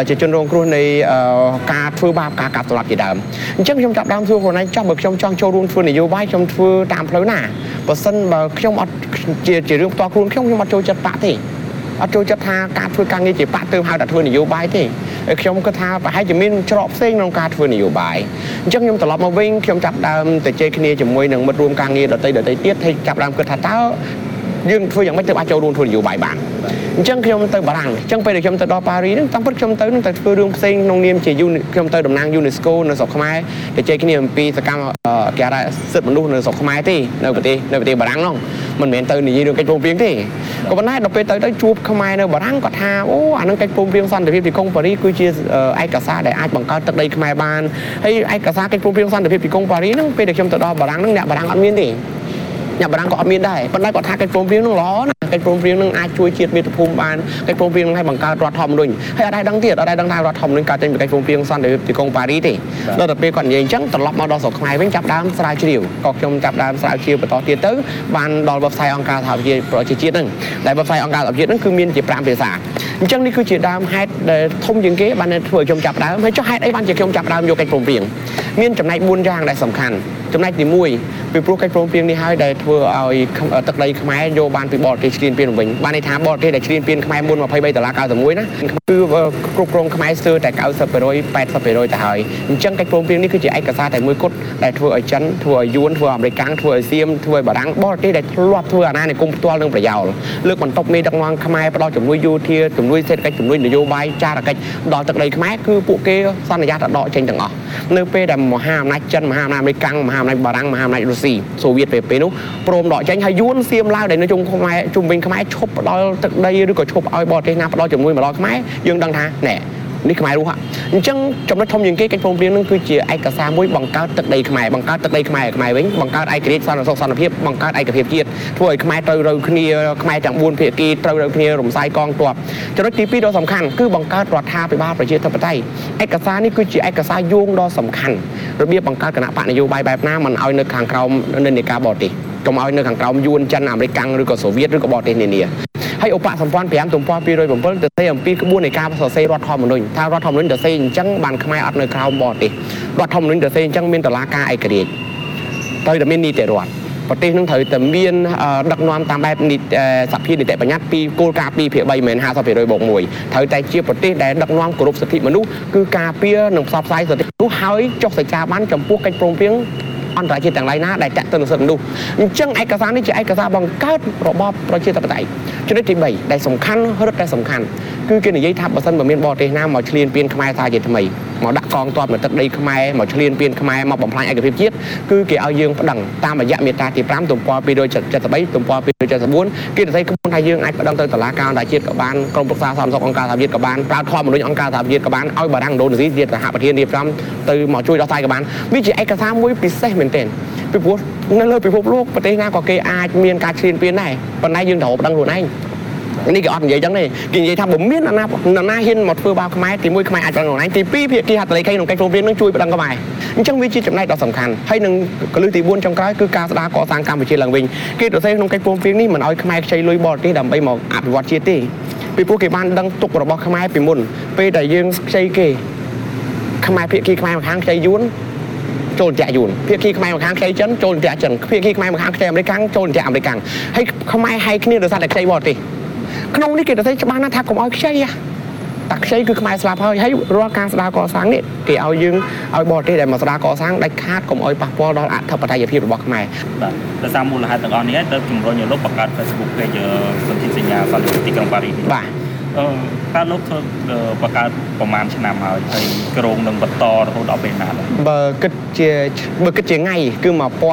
ការធ្វើបាបការកាប់សម្លាប់ជាដើមអញ្ចឹងខ្ញុំចាប់ដើមសួរខ្លួនឯងចង់បើខ្ញុំចង់ចូលរួមធ្វើនយោបាយខ្ញុំធ្វើតាមផ្លូវណាបើសិនបើខ្ញុំអត់ជារឿងផ្ទាល់ខ្លួនខ្ញុំអត់ចូលចិត្តបកទេអត់ចូលចិត្តថាការធ្វើការងារជាបកទៅហៅថាធ្វើនយោបាយទេខ្ញុំគិតថាប្រហែលជាមានច្រកផ្សេងក្នុងការធ្វើនយោបាយអញ្ចឹងខ្ញុំត្រឡប់មកវិញខ្ញុំចាប់ដើមទៅជែកគ្នាជាមួយនឹងមិត្តរួមការងារដទៃទៀតហើយចាប់ដើមគិតថាតើយើងធ្វើយ៉ាងម៉េចទៅអាចចូលរួមធ្វើនយោបាយបានអញ្ចឹងខ្ញុំទៅបារាំងអញ្ចឹងពេលដែលខ្ញុំទៅដល់ប៉ារីហ្នឹងតាមពិតខ្ញុំទៅនឹងទៅធ្វើរឿងផ្សេងក្នុងនាមជាខ្ញុំទៅតំណាង UNESCO នៅស្រុកខ្មែរទៅជែកគ្នាអំពីសកម្មគេហៅសិទ្ធិមនុស្សនៅស្រុកខ្មែរទេនៅប្រទេសបារាំងហ្នឹងមិនមែនទៅនិយាយរឿងកិច្ចព្រមព្រៀងទេក៏ប៉ុន្តែដល់ពេលទៅជួបខ្មែរនៅបារាំងគាត់ថាអូអានឹងកិច្ចព្រមព្រៀងសន្តិភាពទីក្រុងប៉ារីសគឺជាឯកសារដែលអាចបង្កើតទឹកដីខ្មែរបានហើយឯកសារកិច្ចព្រមព្រៀងសន្តិភាពទីក្រុងប៉ារីសហ្នឹងពេលដែលខ្ញុំទៅដល់បារាំងហ្នឹងអ្នកបារាំងអត់មានទេអ្នកបារាំងក៏អត់មានដែរប៉ុន្តែគាត់ថាកិច្ចព្រមព្រៀងហ្នឹងល្អណាស់កិច្ចព្រមព្រៀងហ្នឹងអាចជួយជាតិមាតុភូមិបានកិច្ចព្រមព្រៀងហ្នឹងឲ្យបង្កើតរដ្ឋធម្មនុញ្ញហើយអត់ដែរដឹងថារដ្ឋធម្មនុញ្ញកើតចេញពីកិច្ចព្រមព្រៀងសន្តិភាពទីក្រុងប៉ារីសទេដល់តែពេលគាត់និយាយអញ្ចឹងត្រឡប់មកដល់ស្រុកខ្មែរវិញចាប់ដើមស្រាវជ្រាវក៏ខ្ញុំចាប់ដើមស្រាវជ្រាវបន្តទៀតទៅបានដល់ website អង្គការសហប្រជាជាតិហ្នឹងដែល website អង្គការសហប្រជាជាតិហ្នឹងគឺមានជា5ភាសាអញ្ចឹងនេះគឺជាដើមហេតុដែលធំជាងគេបានធ្វើឲ្យខ្ញុំចាប់ដើមហើយចុះហេតុអីបានជាខ្ញុំចាប់ដើមយកកិច្ចព្រមព្រៀងមានចំណែក4យ៉ាងដែលសំខាន់ចំណែកទី1ពីព្រោះកិច្ចព្រមព្រៀងនេះហើយដែលធ្វើឲ្យទឹកដីខ្មែរយកបានពីបរទេសឈ្លានពានវិញបានន័យថាបរទេសដែលឈ្លានពានខ្មែរមុន$23.91ណាគឺគ្រប់គ្រងខ្មែរស្ទើរតែ 90% 80% ទៅហើយអញ្ចឹងកិច្ចព្រមព្រៀងនេះគឺជាឯកសារតែមួយគត់ដែលធ្វើឲ្យចិនធ្វើឲ្យយួនធ្វើឲ្យអាមេរិកធ្វើឲ្យសៀមធ្វើឲ្យបារាំងបរទេសដែលធ្លាប់ធ្វើអាណានិគមផ្ទាល់នឹងប្រយោលលើកបន្ទប់មេដឹកនាំខ្មែរផ្ដល់ជំនួយយោធាជំនួយសេដ្ឋកិច្ចជំនួយនយោបាយចារកិច្ចដល់ទឹកដីខ្មែរគឺពួកគេសន្យាថាដកចេញទាំងអស់នៅពេលដែលមហាអំណាចចិនមហាអំណាចអាមេរិកមហាអំណាចបារាំងមហាអំណាចរុស្ស៊ីសូវៀតពេលនោះព្រមដកចេញហើយយួនសៀមឡាវដែលនៅជុំខ្មែរជុំវិញខ្មែរឈប់ផ្ដល់ទឹកដីឬក៏ឈប់ឲ្យបរទេសណាផ្ដល់ជំនួយមកដល់ខ្មែរយើងដឹងថាណែនេះខ្មែររស់អញ្ចឹងចំណុចធំជាងគេកិច្ចព្រមព្រៀងនឹងគឺជាឯកសារមួយបង្កើតទឹកដីខ្មែរបង្កើតទឹកដីខ្មែរវិញបង្កើតឯករាជ្យសន្តិសុខសន្តិភាពបង្កើតឯកភាពជាតិធ្វើឲ្យខ្មែរត្រូវរូវគ្នាខ្មែរទាំង4ភាគីត្រូវរូវគ្នារំសាយកងទ័ពចំណុចទី2ដ៏សំខាន់គឺបង្កើតរដ្ឋាភិបាលប្រជាធិបតេយ្យឯកសារនេះគឺជាឯកសារយោងដ៏សំខាន់របៀបបង្កើតគណៈបកនយោបាយបែបណាមិនឲ្យនៅខាងក្រោមនិន្នាការបរទេសកុំឲ្យនៅខាងក្រោមយួនចិនអាមេរិកឬក៏សូវៀតឬក៏បរទេសនានាហើយឧបសម្ព័ន្ធ5ទំព័រ207ទៅស្ដីអំពីក្បួននៃការសរសេររដ្ឋធម្មនុញ្ញថារដ្ឋធម្មនុញ្ញទៅស្ដីអញ្ចឹងបានខ្មែរអត់នៅក្រោមបរទេសរដ្ឋធម្មនុញ្ញទៅស្ដីអញ្ចឹងមានតុលាការឯករាជ្យត្រូវតែមាននីតិរដ្ឋប្រទេសនឹងត្រូវតែមានដឹកនាំតាមបែបសភានីតិបញ្ញត្តិពីគោលការណ៍2ភាគ3មិន 50%/1 ត្រូវតែជាប្រទេសដែលដឹកនាំគោរពសិទ្ធិមនុស្សគឺការពារនិងផ្សព្វផ្សាយសិទ្ធិមនុស្សហើយចុះសេចក្ដីបានចំពោះកិច្ចព្រមព្រៀងអន្តរជាតិទាំងឡាយណាដែលតាក់ទងនឹងសិទ្ធិមនុស្សអញ្ចឹងឯកសារនេះជាឯកសារបង្កើតរបបប្រជាធិបតេយ្យចំណុចទី3ដែលសំខាន់រឹតតែសំខាន់គឺគេនិយាយថាបើសិនបើមានបរទេសណាមកឈ្លានពានខ្មែរថាជាថ្មីមកដាក់កងទ័ពនៅទឹកដីខ្មែរមកឈ្លានពានខ្មែរមកបំផ្លាញឯកភាពជាតិគឺគេឲ្យយើងប្តឹងតាមរយៈមាត្រាទី5ទំព័រ273ទំព័រ274គេនិយាយក្បួនថាយើងអាចប្តឹងទៅតុលាការអន្តរជាតិក៏បានក្រុមប្រឹក្សាសន្តិសុខអង្គការសហជាតិក៏បានប្រើធម្មនុញ្ញអង្គការសហជាតិក៏បានឲ្យបារាំងឥណ្ឌូនេស៊ីជាសហប្រធានរៀបចំទៅមកជួយដោះស្រាយក៏បានវាជាឯកសារមួយពិសេសមែនទែនពីព្រោះនៅលើពិភពលោកប្រទេសណាក៏គេអាចមានការឈ្លានពានដែរប៉ុន្តែយើងត្រូវប្តឹងខ្លួនឯងនេះគេអត់និយាយចឹងទេគេនិយាយថាបើមានអាណាហ៊ានមកធ្វើបាបខ្មែរទី1ខ្មែរអាចប្តឹងខ្លួនឯងទី2ភាគីហត្ថលេខីក្នុងកិច្ចព្រមព្រៀងនឹងជួយប្តឹងខ្មែរអញ្ចឹងវាជាចំណែកដ៏សំខាន់ហើយនឹងកលឹះទី4ចុងក្រោយគឺការស្ដារកសាងកម្ពុជាឡើងវិញគេទៅសេក្នុងកិច្ចព្រមព្រៀងនេះមិនឲ្យខ្មែរខ្ចីលុយបរទេសដើម្បីមកអភិវឌ្ឍជាតិទេពីព្រោះគេបានដឹងទុករបស់ខ្មែរពីមុនពេលដែលយើងខ្ចីគេខ្មែរភាគីខ្មែរម្ខាងខ្ចីយួនចូលតែយួនភាគីខ្មែរម្ខាងខ្ចីចិនចូលតែចិនភាគីខ្មែរម្ខាងខ្ចីអាមេរិកចូលតែអាមេរិកហើយខ្មែរហែកគ្នាដោយសារតែខ្ចីបរទេសក្នុងនេះគេទៅច្បាស់ណាស់ថាកុំឲ្យខ្ចីតាខ្ចីគឺខ្មែរស្លាប់ហើយរាល់ការស្ដារកសាងនេះគេឲ្យយើងឲ្យបរទេសដែលមកស្ដារកសាងដាច់ខាតកុំឲ្យប៉ះពាល់ដល់អធិបតេយ្យភាពរបស់ខ្មែរបាទដោយសារមូលហេតុទាំងអស់នេះទៅជំរុញឲ្យលោកបង្កើត Facebook page សន្ធិសញ្ញាសន្តិភាពទីក្រុងប៉ារីសបាទតើលោកធ្វើបង្កើតប្រហែលឆ្នាំហើយក្រងនឹងបន្តរហូតដល់ពេលណាបើគិតជាថ្ងៃគឺ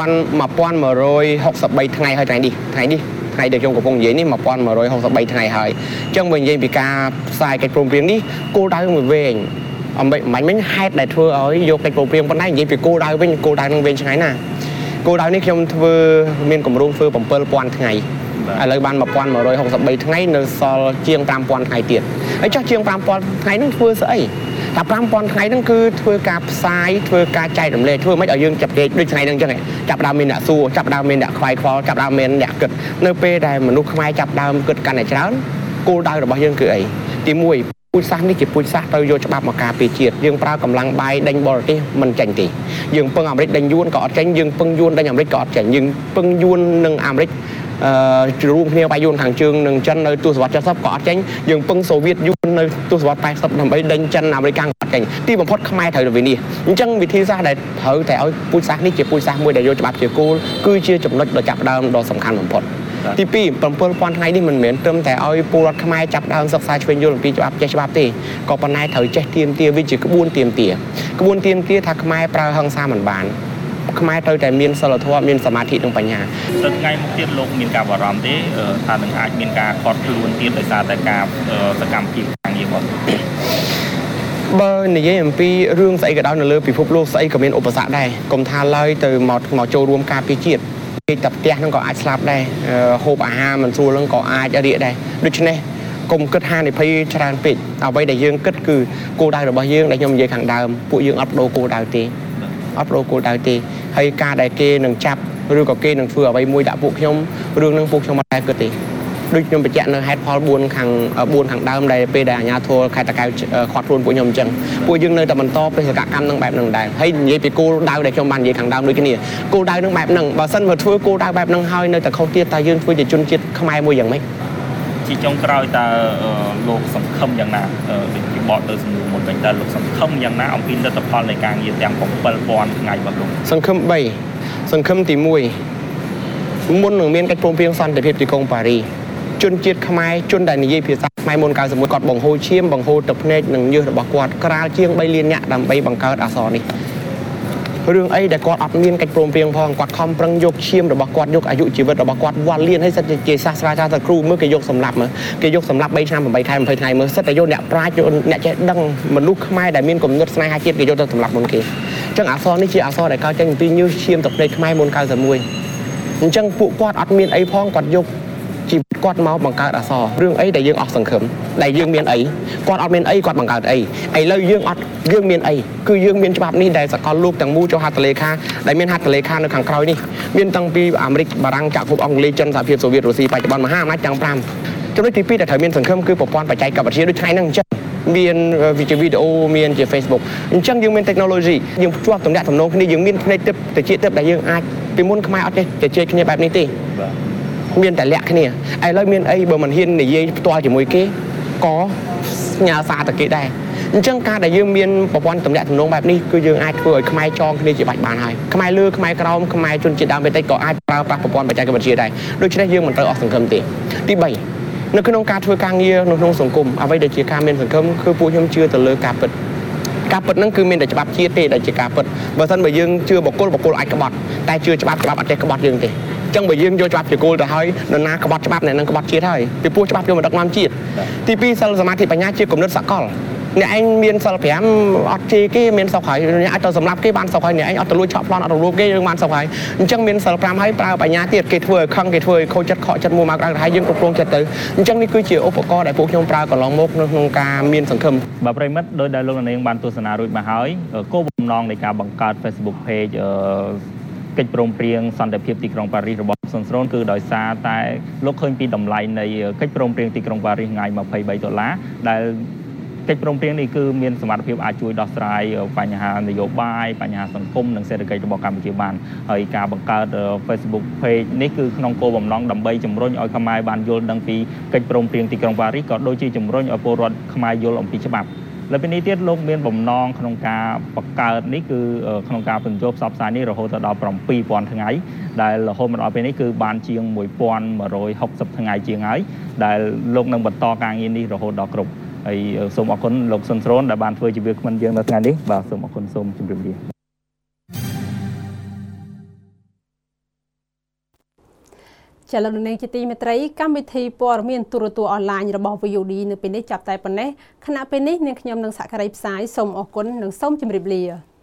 1163ថ្ងៃហើយថ្ងៃនេះដែលខ្ញុំកំពុងនិយាយនេះ1163ថ្ងៃហើយអញ្ចឹងបើនិយាយពីការផ្សាយកិច្ចព្រមព្រៀងនេះគោលដៅមួយវែងអំបញ្ញមិញហេតុដែលធ្វើឲ្យយកកិច្ចព្រមព្រៀងប៉ុណ្ណេះនិយាយពីគោលដៅវិញគោលដៅនឹងវែងឆ្ងាយណាស់គោលដៅនេះខ្ញុំធ្វើមានគម្រោងធ្វើ7000ថ្ងៃឥឡូវបាន1163ថ្ងៃនៅសល់ជាង5000ថ្ងៃទៀតហើយចុះជាង5000ថ្ងៃហ្នឹងធ្វើស្អីថា5000ថ្ងៃហ្នឹងគឺធ្វើការផ្សាយធ្វើការចែករំលែកធ្វើមិនឲ្យយើងចាប់ដូចថ្ងៃហ្នឹងអញ្ចឹងចាប់ដើមមានអ្នកសួរចាប់ដើមមានអ្នកខ្វាយខ្វល់ចាប់ដើមមានអ្នកគិតនៅពេលដែលមនុស្សខ្មែរចាប់ដើមគិតកាន់តែច្រើនគោលដៅរបស់យើងគឺអីទី1ពូជសាសន៍នេះជាពូជសាសន៍ត្រូវយកច្បាប់មកការពារជាតិយើងប្រើកម្លាំងបាយដេញបរទេសមិនចាញ់ទេយើងពឹងអាមេរិកដេញយួនក៏អត់ចាញ់យើងពឹងយួនដេញអាមេរិកក៏អត់ចាញ់យើងពឹងយួននិងអាមេរិករួមគ្នាបាយយួនខាងជើងនិងចិននៅទសវត្សរ៍70ក៏អត់ចេញយើងពឹងសូវៀតយួននៅទសវត្សរ៍80ដើម្បីដេញចិនអាមេរិកក៏អត់ចេញទីបំផុតខ្មែរត្រូវទៅវិនិច្ឆ័យអញ្ចឹងវិធីសាស្ត្រដែលត្រូវតែឲ្យពូជសាសន៍នេះជាពូជសាសន៍មួយដែលយកច្បាប់ជាគោលគឺជាចំណុចដ៏ចាប់ដើមដ៏សំខាន់បំផុតទី2 7000ថ្ងៃនេះមិនមែនត្រឹមតែឲ្យពលរដ្ឋខ្មែរចាប់ដើមសិក្សាឆ្វេងយល់អំពីច្បាប់ចេះច្បាប់ទេក៏ប៉ុន្តែត្រូវចេះទាមទារវាជាក្បួនទាមទារថាខ្មែរប្រើហិង្សាមិនបានខ្មែរត្រូវតែមានសិលធម៌មានសមាធិនិងបញ្ញាទៅថ្ងៃមុខទៀតលោកមានការបារម្ភទេថានឹងអាចមានការខាត់ខ្លួនទៀតដោយសារតែការសកម្មភាពខាងនេះមកបើនិយាយអំពីរឿងស្អីក៏ដោយនៅលើពិភពលោកស្អីក៏មានឧបសគ្គដែរកុំថាឡើយទៅមកចូលរួមការពារជាតិពេកតែផ្ទះហ្នឹងក៏អាចស្លាប់ដែរហូបអាហារមិនស្រួលហ្នឹងក៏អាចរាកដែរដូច្នេះកុំគិតហានិភ័យច្រើនពេកអ្វីដែលយើងគិតគឺគោលដៅរបស់យើងដែលខ្ញុំនិយាយខាងដើមពួកយើងអត់បដូរគោលដៅទេហើយការដែលគេនឹងចាប់ឬក៏គេនឹងធ្វើអ្វីមួយដាក់ពួកខ្ញុំរឿងហ្នឹងពួកខ្ញុំអត់ដែរគិតទេដូចខ្ញុំបញ្ជាក់នៅហេតុផល4ខាងដើមដែលពេលដែលអាជ្ញាធរខេត្តតាកែវខាត់ខ្លួនពួកខ្ញុំអញ្ចឹងពួកយើងនៅតែបន្តបេសកកម្មនឹងបែបហ្នឹងដែរហើយនិយាយពីគោលដៅដែលខ្ញុំបាននិយាយខាងដើមដូចគ្នាគោលដៅនឹងបែបហ្នឹងបើសិនមកធ្វើគោលដៅបែបហ្នឹងហើយនៅតែខុសទៀតតើយើងធ្វើជាជនជាតិខ្មែរមួយយ៉ាងម៉េចជាចុងក្រោយតើលោកសង្ឃឹមយ៉ាងណាដូចពីបកទៅសំណួរមុនវិញតើលោកសង្ឃឹមយ៉ាងណាអំពីលទ្ធផលនៃការងារទាំង7000ថ្ងៃរបស់លោកសង្ឃឹម3សង្ឃឹមទី1មុននឹងមានកិច្ចព្រមព្រៀងសន្តិភាពទីក្រុងប៉ារីសជនជាតិខ្មែរជនដែលនិយាយភាសាខ្មែរមុន91គាត់បង្ហូរឈាមបង្ហូរទឹកភ្នែកនិងញើសរបស់គាត់ក្រាលជាង3លាននាក់ដើម្បីបង្កើតអក្សរនេះរឿងអីដែលគាត់អត់មានកិច្ចព្រមព្រៀងផងគាត់ខំប្រឹងយកឈាមរបស់គាត់យកអាយុជីវិតរបស់គាត់វល់លៀនឲ្យសិតជាសាស្ត្រាចារ្យទៅគ្រូមើលគេយកសម្លាប់មើលគេយកសម្លាប់3ឆ្នាំ8ខែ20ថ្ងៃមើលសិតតែយកអ្នកប្រាជ្ញអ្នកចេះដឹងមនុស្សខ្មែរដែលមានគំនិតស្នេហាជាតិគេយកទៅសម្លាប់មុនគេអញ្ចឹងអក្សរនេះជាអក្សរដែលកើតចេញពីញើសឈាមទឹកភ្នែកខ្មែរមុន91អញ្ចឹងពួកគាត់អត់មានអីផងគាត់យកជីវិតគាត់មកបង្កើតអក្សររឿងអីដែលយើងអស់សង្ឃឹមដែលយើងមានអីគាត់អត់មានអីគាត់បង្កើតអីឥឡូវយើងមានអីគឺយើងមានច្បាប់នេះដែលសកលលោកទាំងមូលចូលហត្ថលេខាដែលមានហត្ថលេខានៅខាងក្រោយនេះមានតាំងពីអាមេរិកបារាំងចក្រភពអង់គ្លេសចិនសហភាពសូវៀតរុស្ស៊ីបច្ចុប្បន្នមហាអំណាចទាំង5ចំណុចទី2ដែលត្រូវមានសង្ឃឹមគឺប្រព័ន្ធបច្ចេកវិទ្យាដូចថ្ងៃហ្នឹងអញ្ចឹងមានវីដេអូមានជា Facebook អញ្ចឹងយើងមាន technology យើងភ្ជាប់ទំនាក់ទំនងគ្នាយើងមានភ្នែកទឹកតិចទឹកដែលយើងអាចពីមុនខ្មែរអត់ទេជជែកគ្នាបែបនេះទេមានតែលាក់គ្នាឥឡូវមានអីបើមិនហ៊ាននិយាយផ្ទាល់ជាមួយគេក៏ផ្ញើសារទៅគេដែរអញ្ចឹងការដែលយើងមានប្រព័ន្ធទំនាក់ទំនងបែបនេះគឺយើងអាចធ្វើឲ្យខ្មែរចងគ្នាជាបាច់បានហើយខ្មែរលើខ្មែរក្រោមខ្មែរជនជាតិដើមភាគតិចក៏អាចប្រើប្រាស់ប្រព័ន្ធបច្ចេកវិទ្យាដែរដូច្នេះយើងមិនត្រូវអស់សង្ឃឹមទេទី3នៅក្នុងការធ្វើការងារនៅក្នុងសង្គមអ្វីដែលជាការមានសង្ឃឹមគឺពួកខ្ញុំជឿទៅលើការពិតហ្នឹងគឺមានតែច្បាប់ជាតិទេដែលជាការពិតបើមិនបើយើងជឿបុគ្គលអាចក្បត់តែជឿច្បាប់អត់ទេក្បត់យើងទេអញ្ចឹងបើយើងយកច្បាប់ជាគោលទៅហើយនរណាក្បត់ច្បាប់អ្នកនឹងក្បត់ជាតិហើយពីព្រោះច្បាប់យកមកដឹកនាំជាតិទី2សិលសមាធិបញ្ញាជាគំនិតសកលអ្នកឯងមានសិល5អត់ជេរគេមានសុខហើយអ្នកអាចទៅសម្លាប់គេបានសុខហើយអ្នកឯងអត់ទៅលួចឆក់ប្លន់អត់ទៅលួចគេយើងបានសុខហើយអញ្ចឹងមានសិល5ហើយប្រើបញ្ញាទៀតគេធ្វើឲ្យខឹងគេធ្វើឲ្យខូចចិត្តខកចិត្តមួមកក្រៅហើយយើងគ្រប់គ្រងចិត្តទៅអញ្ចឹងនេះគឺជាឧបករណ៍ដែលពួកខ្ញុំប្រើកន្លងមកនៅក្នុងការមានសង្ឃឹមបាទប្រិមិត្តដោយដែលលោកនាងបានទស្សនារួចមកហើយគោលបំណងនៃការបង្កើត Facebook page កិច្ចព្រមព្រៀងសន្តិភាពទីក្រុងប៉ារីសរបស់សុនស្រនគឺដោយសារតែលោកឃើញពីតម្លៃនៃកិច្ចព្រមព្រៀងទីក្រុងប៉ារីសថ្ងៃ$23ដែលកិច្ចព្រមព្រៀងនេះគឺមានសមត្ថភាពអាចជួយដោះស្រាយបញ្ហានយោបាយបញ្ហាសង្គមនិងសេដ្ឋកិច្ចរបស់កម្ពុជាបានហើយការបង្កើត Facebook page នេះគឺក្នុងគោលបំណងដើម្បីជំរុញឲ្យខ្មែរបានយល់ដឹងពីកិច្ចព្រមព្រៀងទីក្រុងប៉ារីសក៏ដូចជាជំរុញឲ្យពលរដ្ឋខ្មែរយល់អំពីច្បាប់លើពីនេះទៀតលោកមានបំណងក្នុងការបង្កើតនេះគឺក្នុងការបញ្ចុះផ្សព្វផ្សាយនេះរហូតដល់7000ថ្ងៃដែលរហូតមកដល់ពេលនេះគឺបានជាង1160ថ្ងៃជាងហើយដែលលោកនឹងបន្តការងារនេះរហូតដល់គ្រប់ហើយសូមអរគុណលោកសុនស្រនដែលបានធ្វើជាវាគ្មិនយើងនៅថ្ងៃនេះបាទសូមអរគុណសូមជម្រាបលាចាលោកនាងជាទីមេត្រីកម្មវិធីព័ត៌មានទូរទស្សន៍អនឡាញរបស់ VOD នៅពេលនេះចាប់តែប៉ុណ្ណេះខណៈពេលនេះនាងខ្ញុំនឹងសហការីផ្សាយសូមអរគុណនិងសូមជម្រាបលា